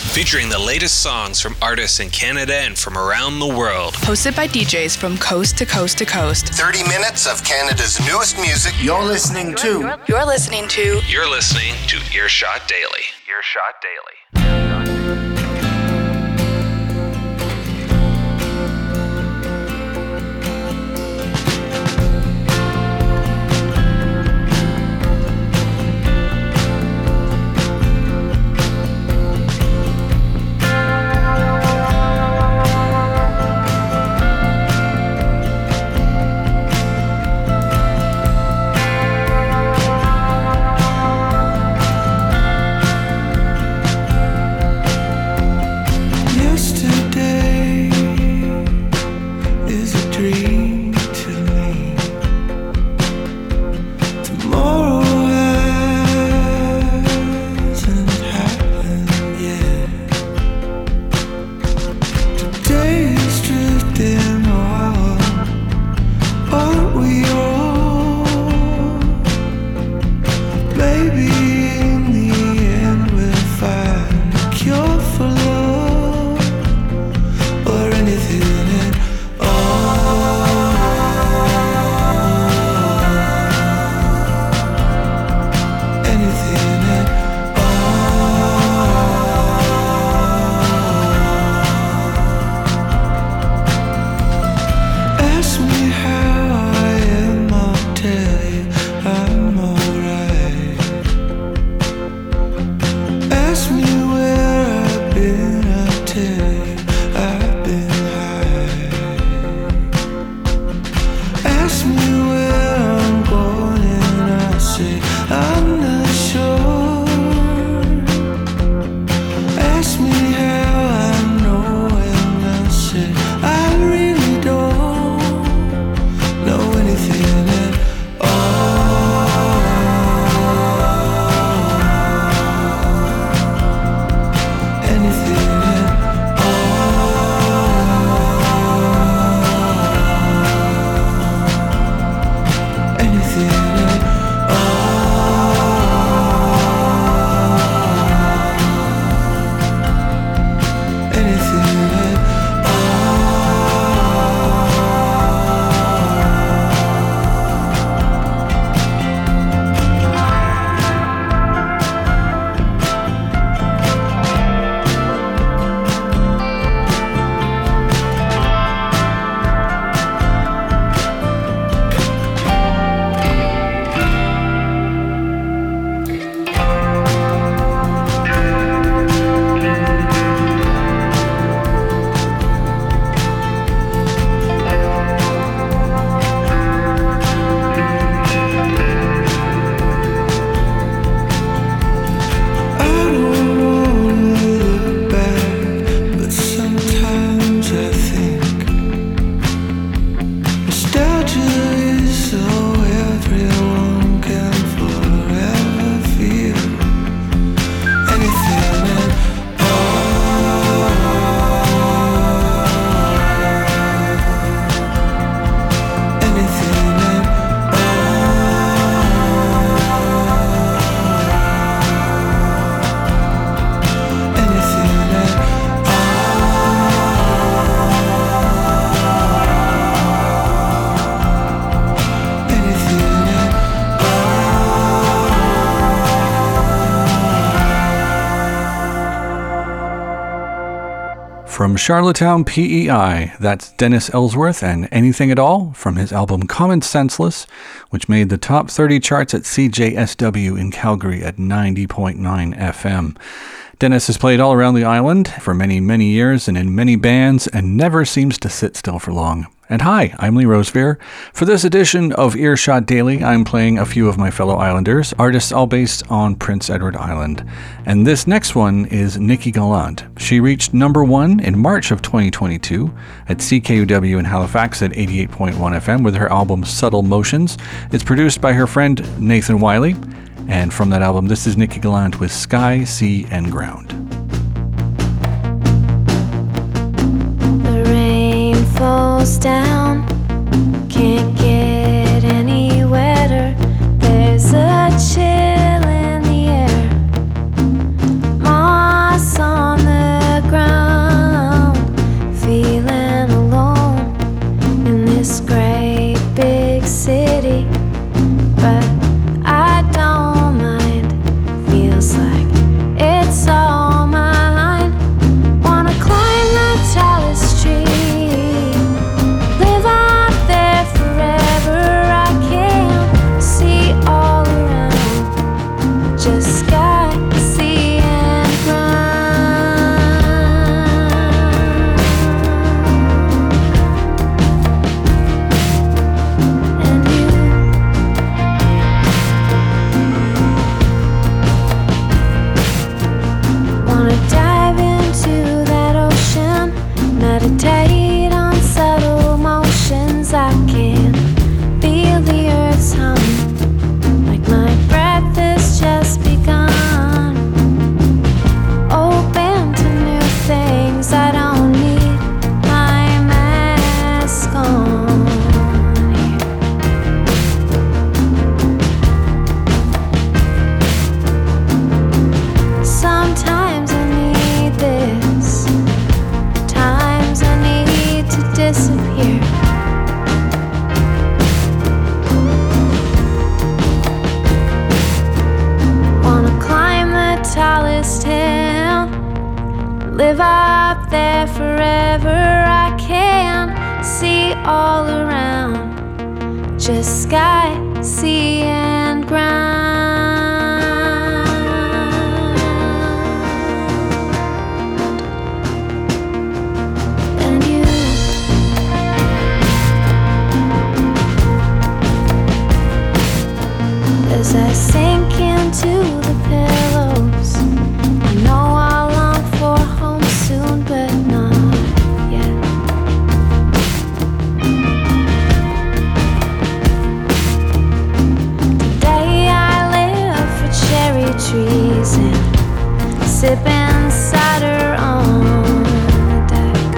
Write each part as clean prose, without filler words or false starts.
featuring the latest songs from artists in Canada and from around the world. Hosted by DJs from coast to coast to coast. 30 minutes of Canada's newest music. You're listening to Earshot Daily. Earshot Daily. From Charlottetown, PEI, that's Dennis Ellsworth and Anything at All from his album Common Senseless, which made the top 30 charts at CJSW in Calgary at 90.9 FM. Dennis has played all around the island for many, many years and in many bands and never seems to sit still for long. And hi, I'm Lee Rosevere. For this edition of Earshot Daily, I'm playing a few of my fellow islanders, artists all based on Prince Edward Island. And this next one is Nikki Gallant. She reached number 1 in March of 2022 at CKUW in Halifax at 88.1 FM with her album Subtle Motions. It's produced by her friend Nathan Wiley. And from that album, this is Nikki Gallant with Sky, Sea, and Ground. The rain falls down, can't get any wetter. There's a chill in the air, moss on the live up there forever. I can see all around, just sky, sea, and ground. And you, as I sink into the pillows, I know I'll long for home soon, but not yet. Today I live for cherry trees and sipping cider on the deck.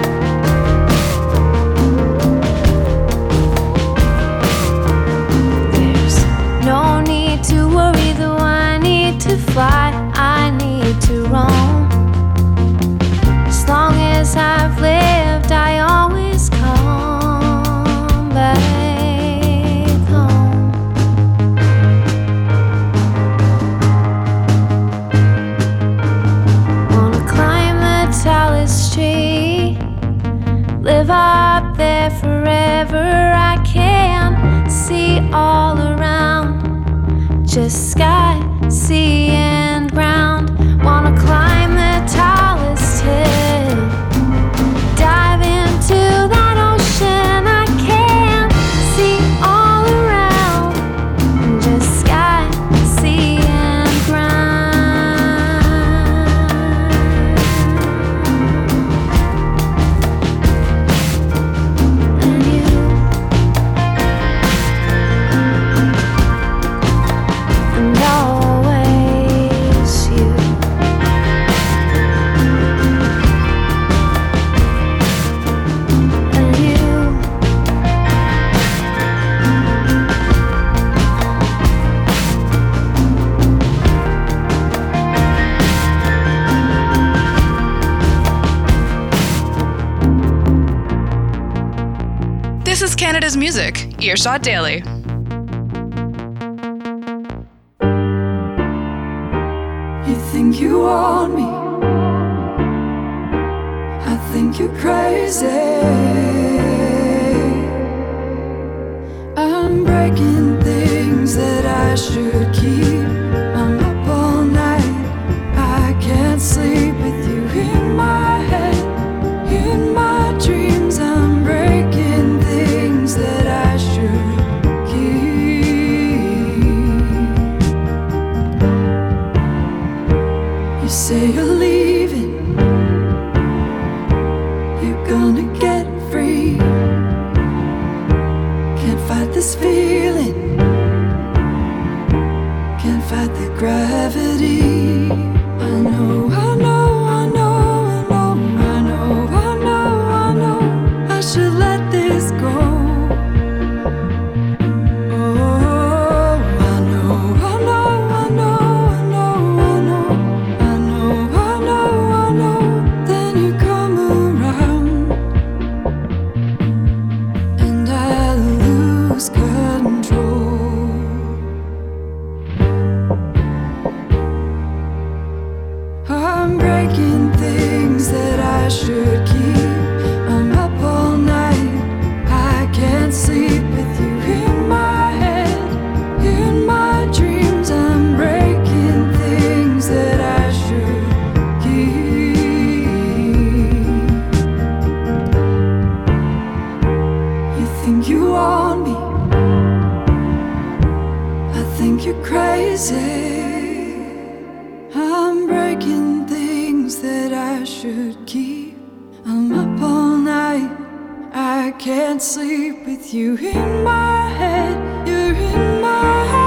There's no need to worry, though I need to fly, I need to roam. As long as I've lived, I always come back home. Wanna climb the tallest tree, live up there forever. I can see all around, just sky, sea, and ground. Wanna climb the tallest hill, dive into that ocean. I can see all around, just sky, sea, and ground. And you, and always you. And you, This is Canada's Music, Earshot Daily. You think you want me, I think you're crazy. I'm breaking things that I should keep. I'm up all night, I can't sleep with you in my head. In my dreams I'm breaking things that I should keep. You say you're leaving, you're gonna get free. Can't fight this feeling, can't fight the gravity. I know, I know, I know, I know, I know, I know, I know I should let this go. Oh, I know, I know, I know, I know, I know, I know, I know, I know. Then you come around and I lose control. I'm breaking things that I should keep. I'm up all night, I can't sleep with you in my head. In my dreams I'm breaking things that I should keep. You think you want me, I think you're crazy. I'm breaking things that I should keep. I'm up all night, I can't sleep with you in my head. You're in my head.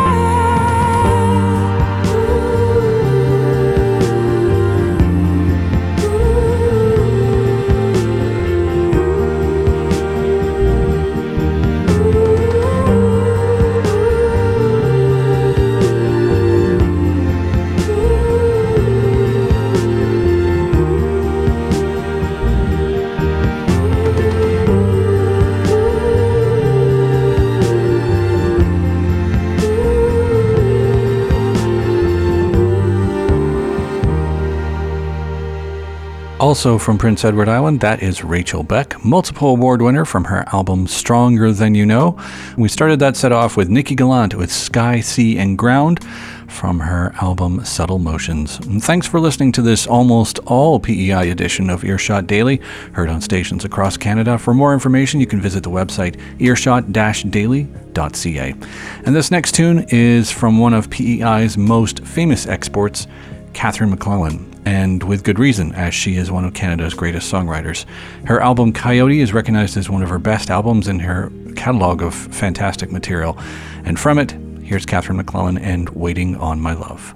Also from Prince Edward Island, that is Rachel Beck, multiple award winner from her album Stronger Than You Know. We started that set off with Nikki Gallant with Sky, Sea and Ground from her album Subtle Motions. And thanks for listening to this almost all PEI edition of Earshot Daily, heard on stations across Canada. For more information, you can visit the website earshot-daily.ca. And this next tune is from one of PEI's most famous exports, Catherine McClellan, and with good reason, as she is one of Canada's greatest songwriters. Her album Coyote is recognized as one of her best albums in her catalog of fantastic material. And from it, here's Catherine McClellan and Waiting on My Love.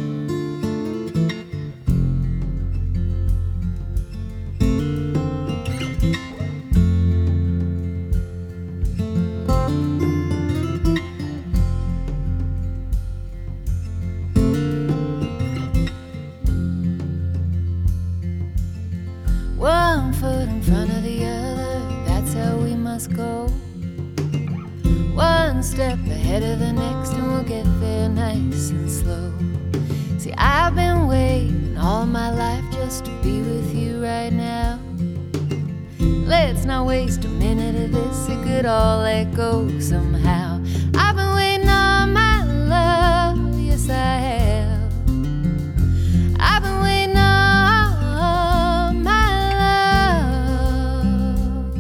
One foot in front of the other, that's how we must go. One step ahead of the next and we'll get there nice and slow. See, I've been waiting all my life just to be with you right now. Let's not waste a minute of this, it could all let go somehow. I've been waiting on my love, yes I have. I've been waiting on my love.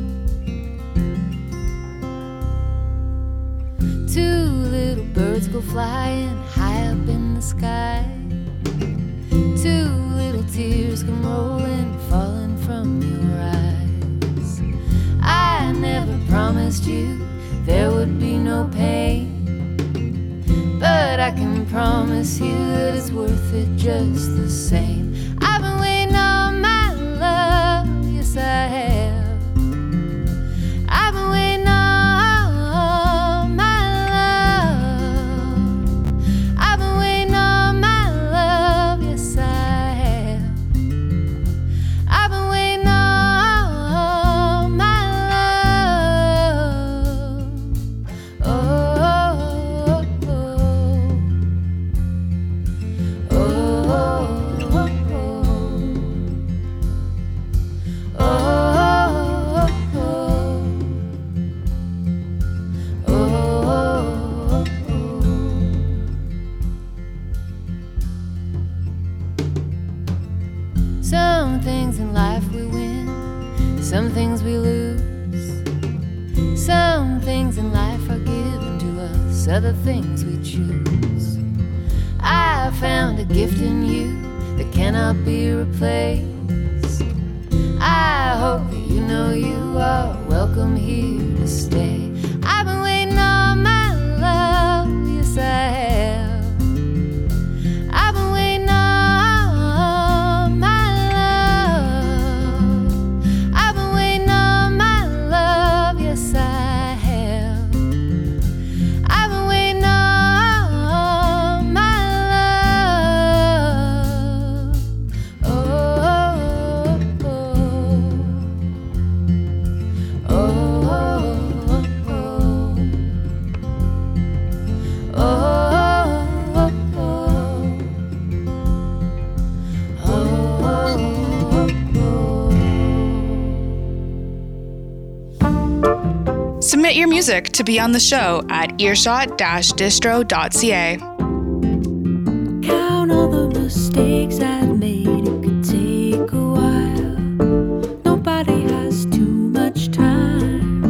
Two little birds go flying high up in the sky. Two little tears come rolling, falling from your eyes. I never promised you there would be no pain, but I can promise you that it's worth it just the same. I've been waiting on my love, yes I have. I've been waiting on my love. I've been waiting on my love, yes I have. I've been waiting on my love. Oh, oh, oh, oh, Some things in life we win, some things we lose. Some things in life are given to us, other things we choose. I found a gift in you that cannot be replaced. I hope that you know you are welcome here to stay. I've been waiting on my love, yes I have. I've been waiting on my love. I've been waiting on my love, yes I have. I've been waiting on my love. Oh, oh, oh, oh, oh, oh, Submit your music to be on the show at earshot-distro.ca. Count all the mistakes I've made, it could take a while. Nobody has too much time.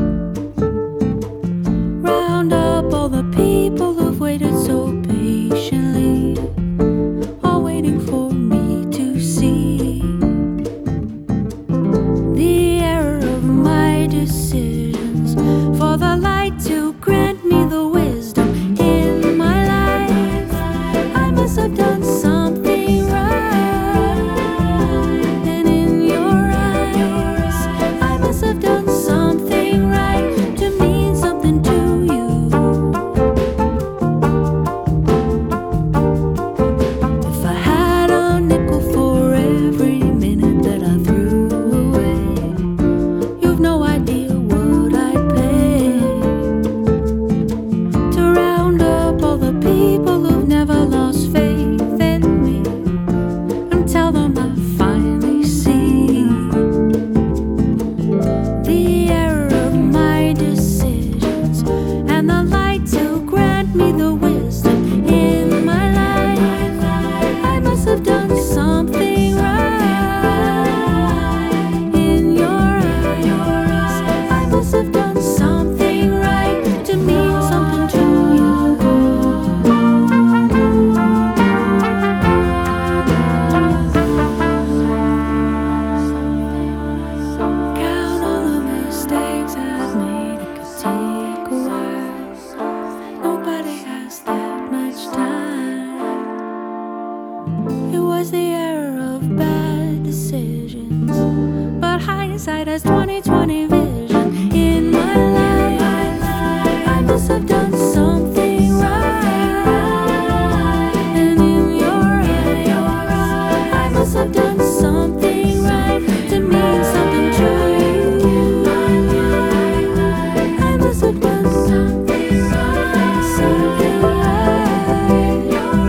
Round up all the people who've waited so patiently, all waiting for me to see the error of my decisions, for the light to grant me the wisdom in my life. bright as 2020 vision in my life. I must have done something right, and in your eyes, I must have done something right to mean something to you. I must have done something right, something right.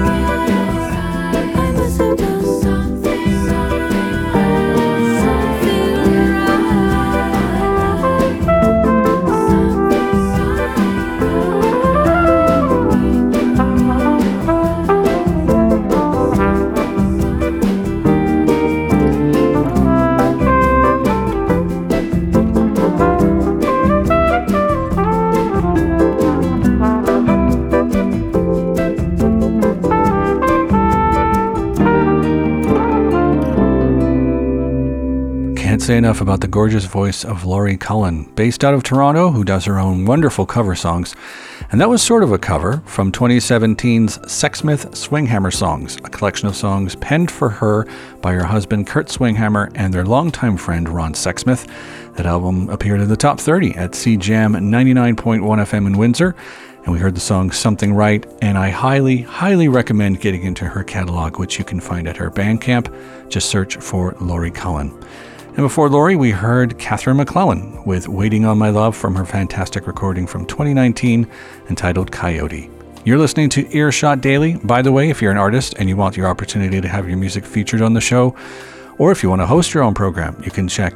I must have done something right, something Can't say enough about the gorgeous voice of Laurie Cullen, based out of Toronto, who does her own wonderful cover songs. And that was sort of a cover from 2017's Sexsmith Swinghammer Songs, a collection of songs penned for her by her husband Kurt Swinghammer and their longtime friend Ron Sexsmith. That album appeared in the top 30 at CJAM 99.1 FM in Windsor, and we heard the song Something Right, and I highly, highly recommend getting into her catalog, which you can find at her Bandcamp. Just search for Laurie Cullen. And before Laurie, we heard Catherine McClellan with Waiting on My Love from her fantastic recording from 2019 entitled Coyote. You're listening to Earshot Daily. By the way, if you're an artist and you want your opportunity to have your music featured on the show, or if you want to host your own program, you can check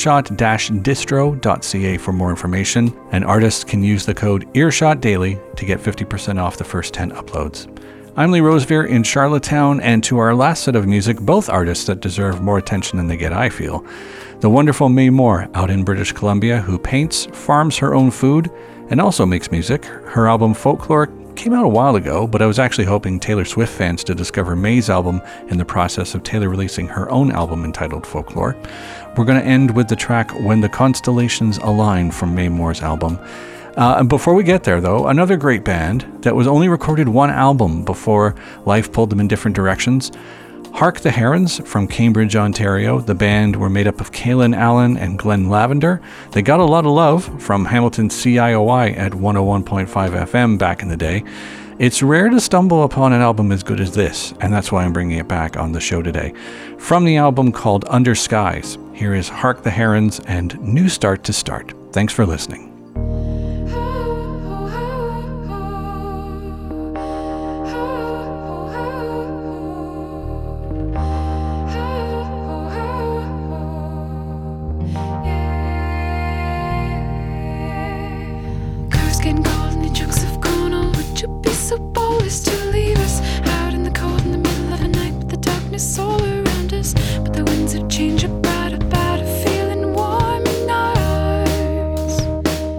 earshot-distro.ca for more information, and artists can use the code Earshot Daily to get 50% off the first 10 uploads. I'm Lee Rosevere in Charlottetown, and to our last set of music, both artists that deserve more attention than they get, I feel. The wonderful Mae Moore out in British Columbia, who paints, farms her own food, and also makes music. Her album Folklore came out a while ago, but I was actually hoping Taylor Swift fans to discover Mae's album in the process of Taylor releasing her own album entitled Folklore. We're going to end with the track When the Constellations Align from Mae Moore's album. And before we get there, though, another great band that was only recorded one album before life pulled them in different directions. Hark the Herons from Cambridge, Ontario. The band were made up of Kaylin Allen and Glenn Lavender. They got a lot of love from Hamilton CIOI at 101.5 FM back in the day. It's rare to stumble upon an album as good as this, and that's why I'm bringing it back on the show today. From the album called Under Skies, here is Hark the Herons and New Start to Start. Thanks for listening. Change about a feeling warm in our hearts.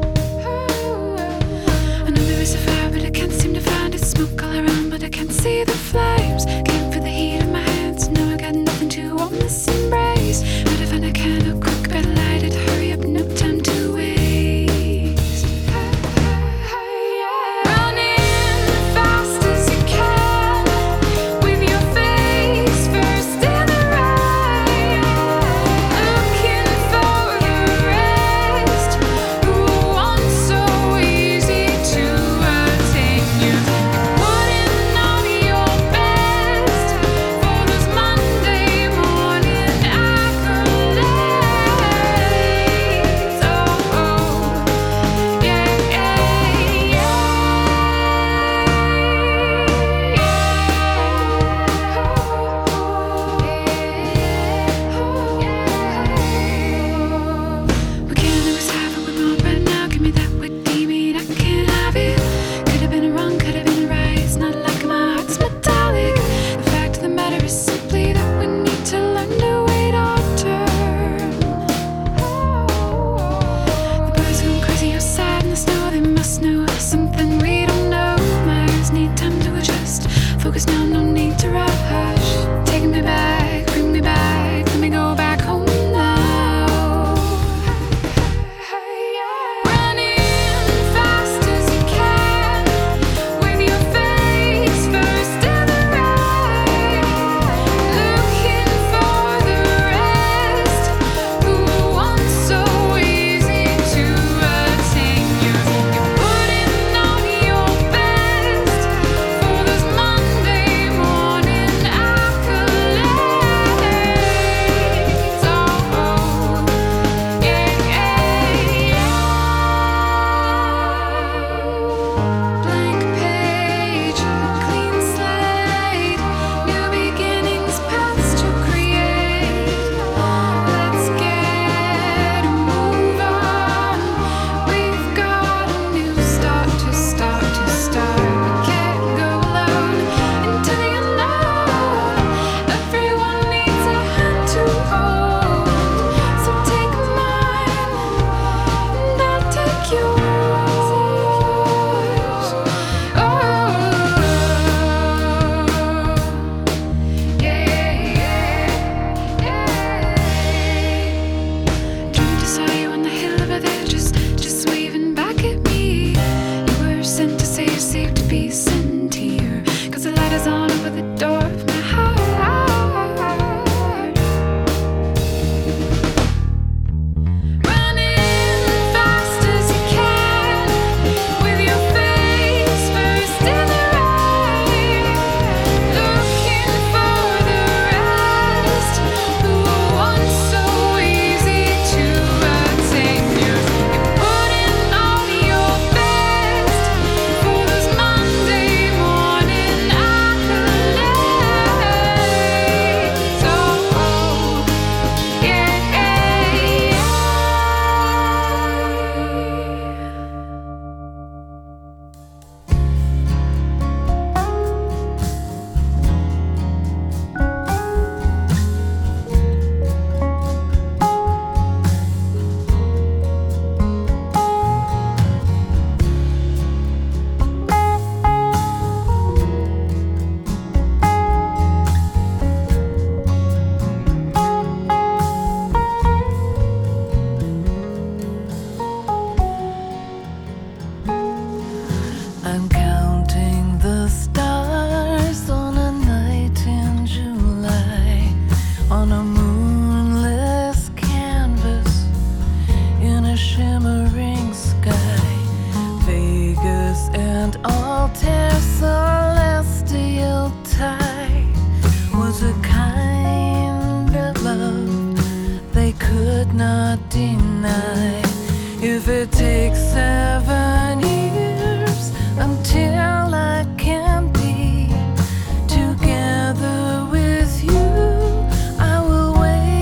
could not deny. If it takes 7 years until I can be together with you, I will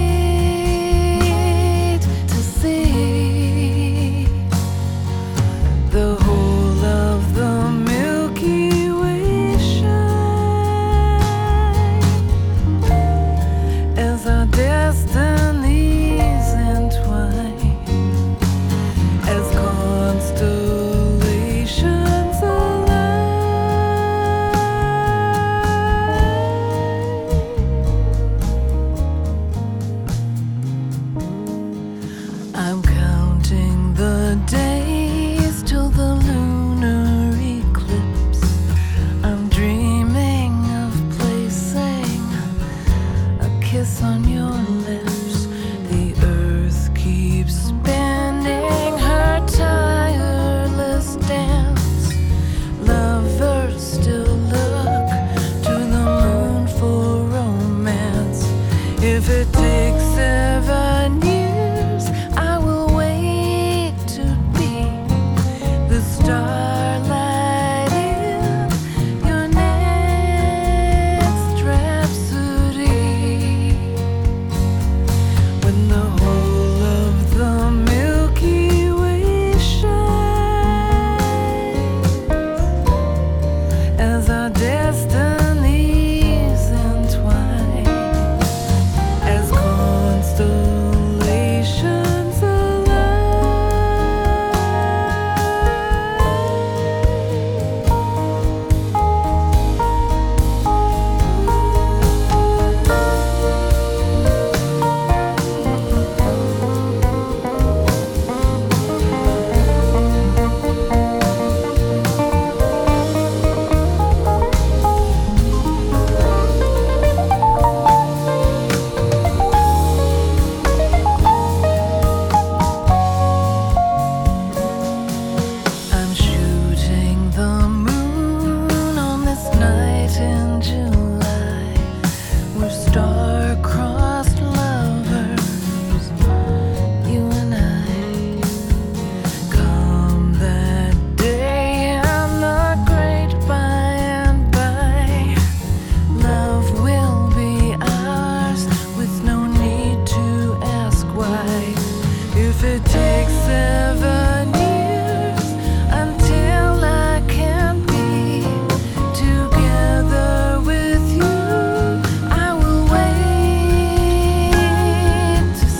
wait to see the whole of the Milky Way shine as our destinies entwine, as constellations align. I'm counting the days till the lunar eclipse. I'm dreaming of placing a kiss on your lips. The earth keeps spinning her tireless dance. Lovers still look to the moon for romance. If it takes 7 years, I will wait to be the starlight in your next rhapsody, when the whole of the Milky Way shines as our destinies entwine, as constellations align. I'm shooting the moon on this night in July. We're star-crossed lovers, you and I. Come that day and the great by and by, love will be ours with no need to ask why. If it takes 7 years until I can be together with you, I will wait to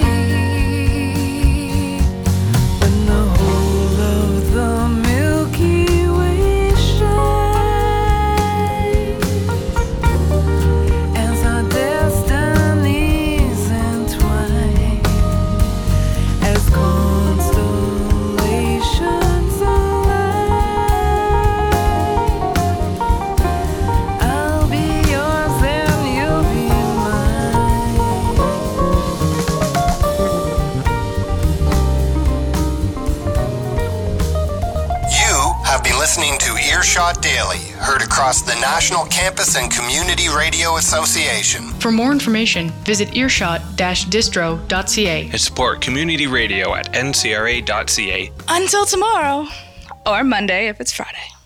see when the whole of the Milky Way shines as our destinies entwine, as constellations align. I'll be yours and you'll be mine. You have been listening to Earshot Daily, heard across the National Campus and Community Radio Association. For more information, visit earshot-distro.ca. And support community radio at ncra.ca. Until tomorrow, or Monday if it's Friday.